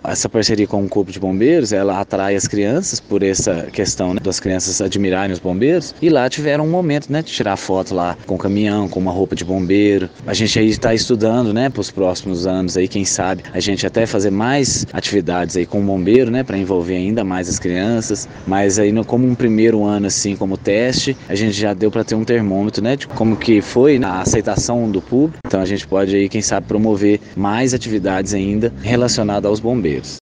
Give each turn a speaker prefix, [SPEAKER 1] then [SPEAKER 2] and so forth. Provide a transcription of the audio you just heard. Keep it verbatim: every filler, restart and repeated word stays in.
[SPEAKER 1] essa parceria com o Corpo de Bombeiros, ela atrai as crianças por essa questão, né, das crianças admirarem os bombeiros, e lá tiveram um momento, né, de tirar foto lá com o caminhão, com uma roupa de bombeiro. A gente aí está estudando, né, para os próximos anos aí, quem sabe, a gente até fazer mais atividades aí com o bombeiro, né, para envolver ainda mais as crianças, mas aí no, como um primeiro ano assim, como teste, a gente já deu para ter um termômetro, né, de como que foi a aceitação do público. Então a gente pode aí, quem sabe, promover mais atividades ainda relacionadas aos bombeiros.